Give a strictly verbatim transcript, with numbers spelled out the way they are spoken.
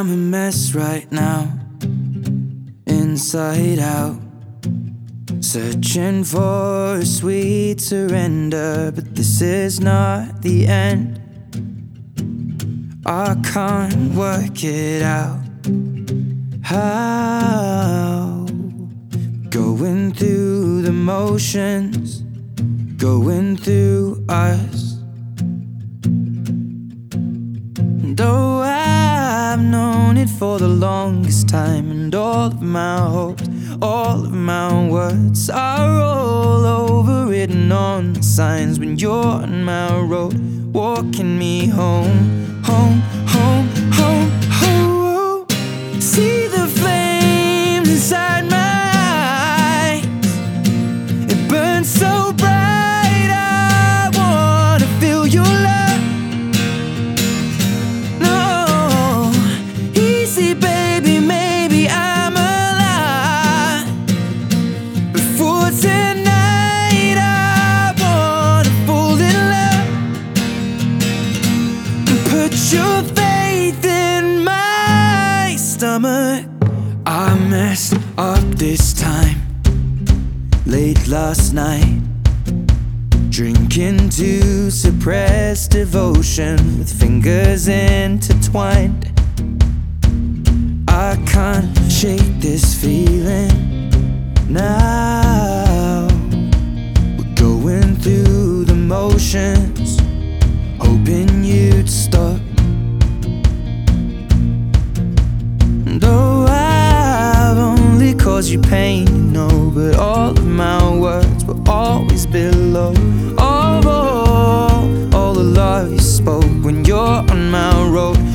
I'm a mess right now, inside out, searching for a sweet surrender, but this is not the end. I can't work it out. How? Going through the motions, going through us. Though I've known it for the longest time, and all of my hopes, all of my words are all overwritten on the signs. When you're on my road, walking me home, home, home, home, home. See the flames inside my eyes, it burns so bright. I wanna feel your love. Put your faith in my stomach. I messed up this time, late last night, drinking to suppress devotion with fingers intertwined. I can't shake this feeling now. We're going through the motions, hoping you'd stop. Though I've only caused you pain, you know, but all of my words were always below. All, all, all the love you spoke when you're on my road,